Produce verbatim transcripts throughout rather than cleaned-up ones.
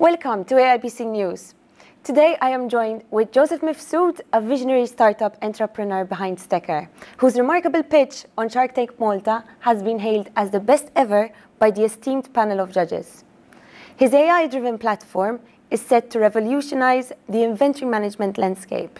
Welcome to A I B C News. Today I am joined with Joseph Mifsud, a visionary startup entrepreneur behind Stecker, whose remarkable pitch on Shark Tank Malta has been hailed as the best ever by the esteemed panel of judges. His A I-driven platform is set to revolutionize the inventory management landscape.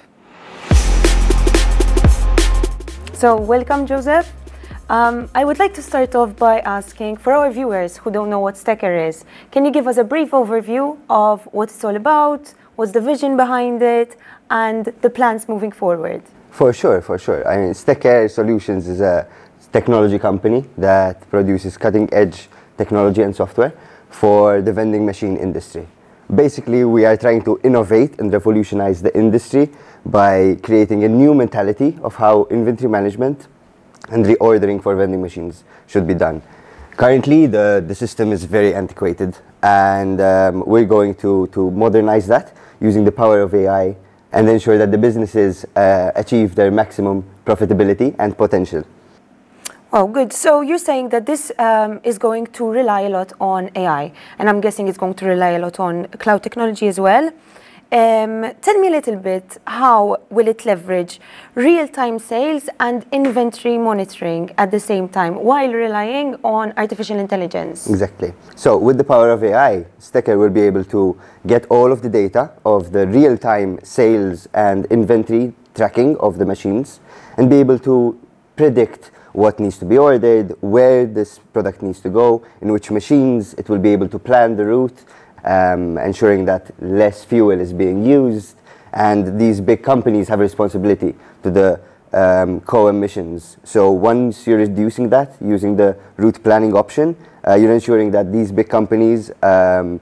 So welcome, Joseph. Um, I would like to start off by asking, for our viewers who don't know what Stecker is, can you give us a brief overview of what it's all about, what's the vision behind it, and the plans moving forward? For sure, for sure. I mean, Stecker Solutions is a technology company that produces cutting-edge technology and software for the vending machine industry. Basically, we are trying to innovate and revolutionize the industry by creating a new mentality of how inventory management and reordering for vending machines should be done. Currently, the, the system is very antiquated, and um, we're going to, to modernize that using the power of A I and ensure that the businesses uh, achieve their maximum profitability and potential. Oh, good. So you're saying that this um, is going to rely a lot on A I, and I'm guessing it's going to rely a lot on cloud technology as well. Um, tell me a little bit, how will it leverage real-time sales and inventory monitoring at the same time while relying on artificial intelligence? Exactly. So with the power of A I, Stecker will be able to get all of the data of the real-time sales and inventory tracking of the machines and be able to predict what needs to be ordered, where this product needs to go, in which machines. It will be able to plan the route, Um, ensuring that less fuel is being used, and these big companies have a responsibility to the um, co-emissions. So once you're reducing that using the route planning option, uh, you're ensuring that these big companies um,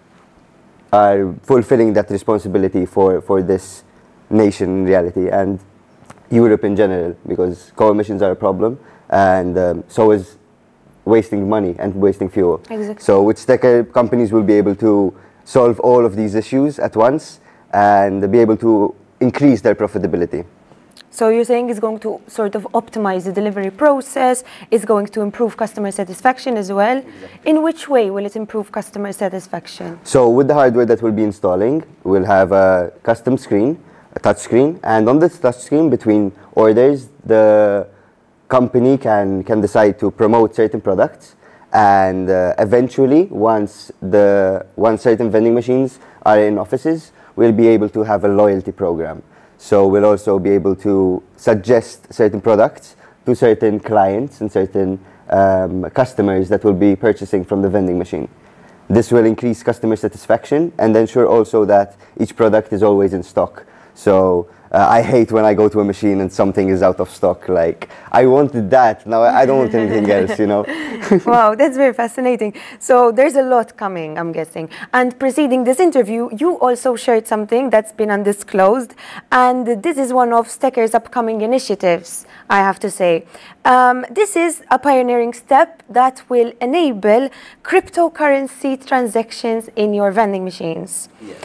are fulfilling that responsibility for, for this nation in reality and Europe in general, because co-emissions are a problem, and um, so is wasting money and wasting fuel. Exactly. So with Stecker, companies will be able to solve all of these issues at once and be able to increase their profitability. So you're saying it's going to sort of optimize the delivery process, it's going to improve customer satisfaction as well. Exactly. In which way will it improve customer satisfaction? So with the hardware that we'll be installing, we'll have a custom screen, a touch screen, and on this touch screen between orders, the company can can decide to promote certain products, and uh, eventually once the once certain vending machines are in offices, we'll be able to have a loyalty program. So we'll also be able to suggest certain products to certain clients and certain um, customers that will be purchasing from the vending machine. This will increase customer satisfaction and ensure also that each product is always in stock. So Uh, I hate when I go to a machine and something is out of stock. Like, I wanted that, now I don't want anything else, you know. Wow, that's very fascinating. So there's a lot coming, I'm guessing. And preceding this interview, you also shared something that's been undisclosed. And this is one of Stecker's upcoming initiatives, I have to say. Um, this is a pioneering step that will enable cryptocurrency transactions in your vending machines. Yes.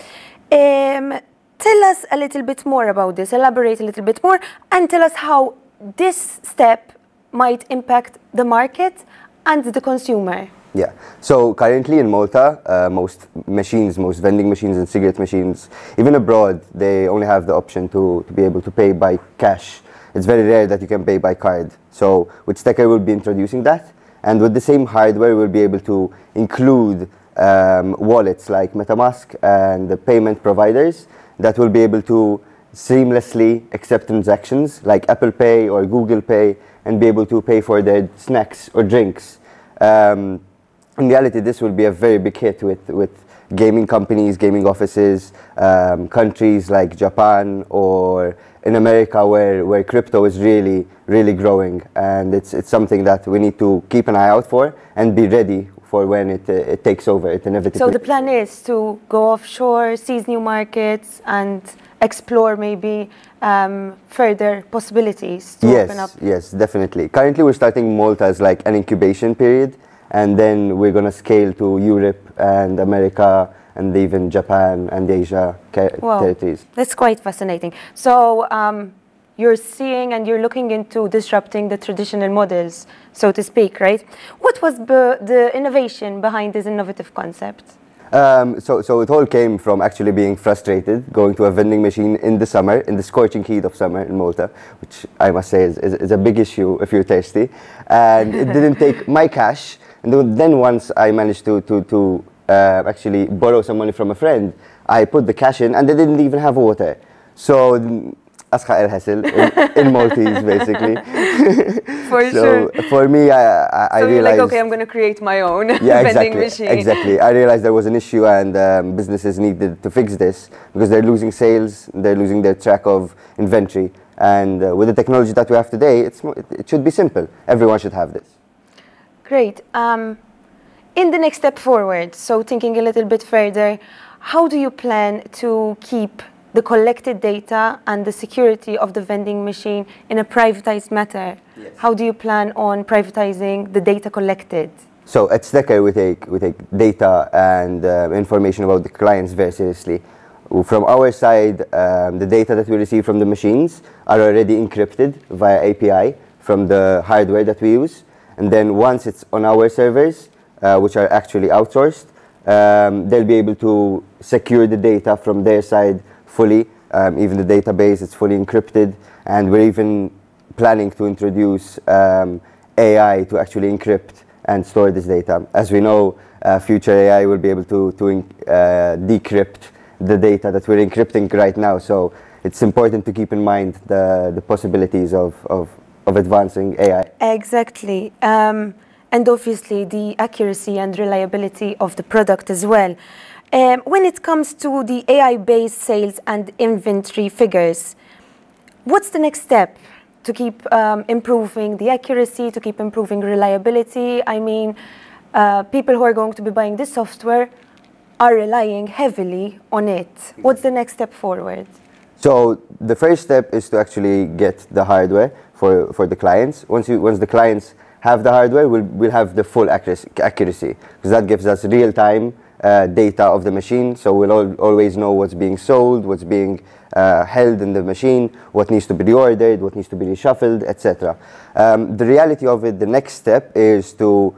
Um, Tell us a little bit more about this, elaborate a little bit more, and tell us how this step might impact the market and the consumer. Yeah, so currently in Malta, uh, most machines, most vending machines and cigarette machines, even abroad, they only have the option to, to be able to pay by cash. It's very rare that you can pay by card. So with Stecker, we'll be introducing that. And with the same hardware, we'll be able to include um, wallets like MetaMask and the payment providers that will be able to seamlessly accept transactions like Apple Pay or Google Pay and be able to pay for their snacks or drinks. Um, in reality, this will be a very big hit with, with gaming companies, gaming offices, um, countries like Japan or in America where, where crypto is really, really growing. And it's, it's something that we need to keep an eye out for and be ready for when it, uh, it takes over, it inevitably. So the plan is to go offshore, seize new markets, and explore maybe um, further possibilities to yes, open up? Yes, definitely. Currently we're starting Malta as like an incubation period, and then we're going to scale to Europe and America and even Japan and Asia wow. territories. That's quite fascinating. So um, you're seeing and you're looking into disrupting the traditional models, so to speak, right? What was the, the innovation behind this innovative concept? Um, so, so it all came from actually being frustrated, going to a vending machine in the summer, in the scorching heat of summer in Malta, which I must say is, is, is a big issue if you're thirsty. And it didn't take my cash. And then then once I managed to, to, to uh, actually borrow some money from a friend, I put the cash in and they didn't even have water. So, asqa el hassle in, in Maltese, basically. For so sure. for me, I, I, I So you're realized... like, okay, I'm going to create my own yeah, vending exactly, machine. exactly. I realized there was an issue and um, businesses needed to fix this because they're losing sales, they're losing their track of inventory. And uh, with the technology that we have today, it's, mo- it, it should be simple. Everyone should have this. Great. Um, in the next step forward, so thinking a little bit further, how do you plan to keep the collected data and the security of the vending machine in a privatized matter? Yes. How do you plan on privatizing the data collected? So at Stecker, we take, we take data and uh, information about the clients very seriously. From our side, um, the data that we receive from the machines are already encrypted via A P I from the hardware that we use. And then once it's on our servers, uh, which are actually outsourced, um, they'll be able to secure the data from their side fully. Um, even the database is fully encrypted. And we're even planning to introduce um, A I to actually encrypt and store this data. As we know, uh, future A I will be able to, to uh, decrypt the data that we're encrypting right now. So it's important to keep in mind the, the possibilities of, of, of advancing A I. Exactly. Um, and obviously the accuracy and reliability of the product as well. Um, when it comes to the A I-based sales and inventory figures, what's the next step to keep um, improving the accuracy, to keep improving reliability? I mean, uh, people who are going to be buying this software are relying heavily on it. What's the next step forward? So the first step is to actually get the hardware for, for the clients. Once, you, once the clients have the hardware, we'll, we'll have the full accuracy, accuracy because that gives us real-time uh, data of the machine. So we'll all, always know what's being sold, what's being uh, held in the machine, what needs to be reordered, what needs to be reshuffled, et cetera. Um, the reality of it, the next step is to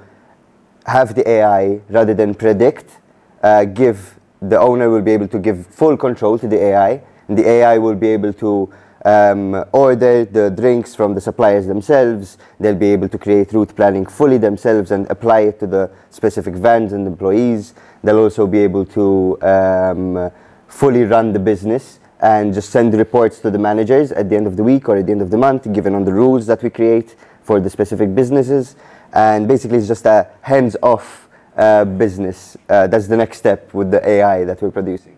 have the A I, rather than predict, uh, give, the owner will be able to give full control to the A I, and the A I will be able to um, order the drinks from the suppliers themselves. They'll be able to create route planning fully themselves and apply it to the specific vans and employees. They'll also be able to um, fully run the business and just send reports to the managers at the end of the week or at the end of the month, given on the rules that we create for the specific businesses. And basically it's just a hands-off uh, business. Uh, that's the next step with the A I that we're producing.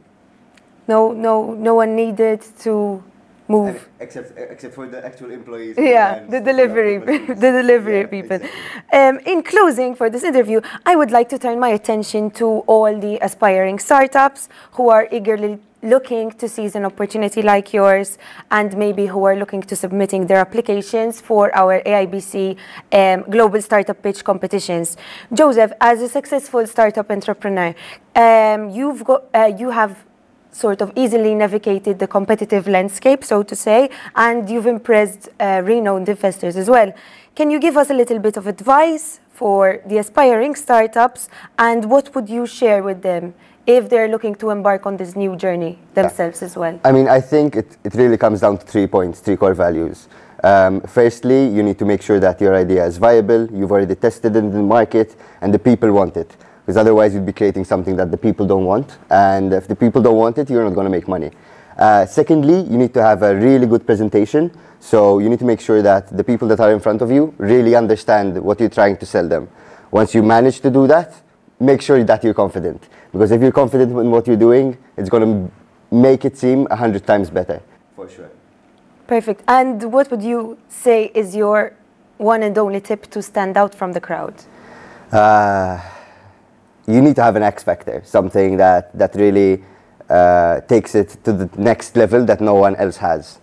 No, no, no one needed to move. I mean, except, except for the actual employees. Yeah, the delivery, the delivery yeah, people. Exactly. Um, in closing for this interview, I would like to turn my attention to all the aspiring startups who are eagerly looking to seize an opportunity like yours, and maybe who are looking to submitting their applications for our A I B C um, Global Startup Pitch competitions. Joseph, as a successful startup entrepreneur, um, you've got, uh, you have sort of easily navigated the competitive landscape, so to say, and you've impressed uh, renowned investors as well. Can you give us a little bit of advice for the aspiring startups, and what would you share with them if they're looking to embark on this new journey themselves yeah. as well? I mean, I think it, it really comes down to three points, three core values. Um, firstly, you need to make sure that your idea is viable, you've already tested it in the market, and the people want it. Because otherwise you'd be creating something that the people don't want. And if the people don't want it, you're not going to make money. Uh, secondly, you need to have a really good presentation. So you need to make sure that the people that are in front of you really understand what you're trying to sell them. Once you manage to do that, make sure that you're confident. Because if you're confident in what you're doing, it's going to make it seem a hundred times better. For sure. Perfect. And what would you say is your one and only tip to stand out from the crowd? Uh, you need to have an X factor, something that, that really uh, takes it to the next level that no one else has.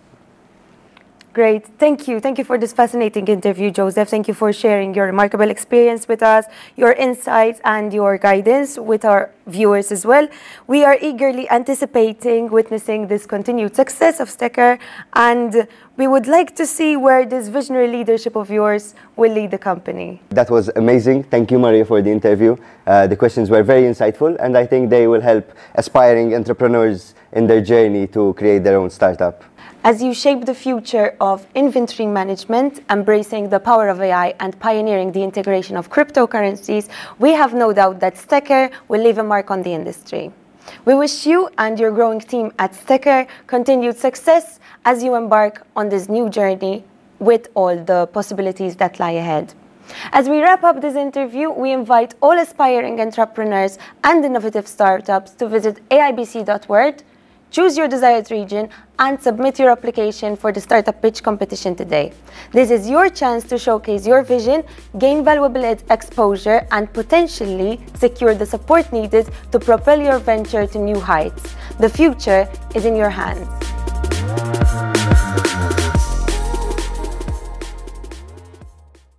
Great. Thank you. Thank you for this fascinating interview, Joseph. Thank you for sharing your remarkable experience with us, your insights and your guidance with our viewers as well. We are eagerly anticipating witnessing this continued success of Stecker, and We would like to see where this visionary leadership of yours will lead the company. That was amazing. Thank you, Maria, for the interview. Uh, the questions were very insightful, and I think they will help aspiring entrepreneurs in their journey to create their own startup. As you shape the future of inventory management, embracing the power of A I and pioneering the integration of cryptocurrencies, we have no doubt that Stecker will leave a mark on the industry. We wish you and your growing team at Stecker continued success as you embark on this new journey with all the possibilities that lie ahead. As we wrap up this interview, we invite all aspiring entrepreneurs and innovative startups to visit A I B C dot world, choose your desired region, and submit your application for the Startup Pitch competition today. This is your chance to showcase your vision, gain valuable exposure, and potentially secure the support needed to propel your venture to new heights. The future is in your hands.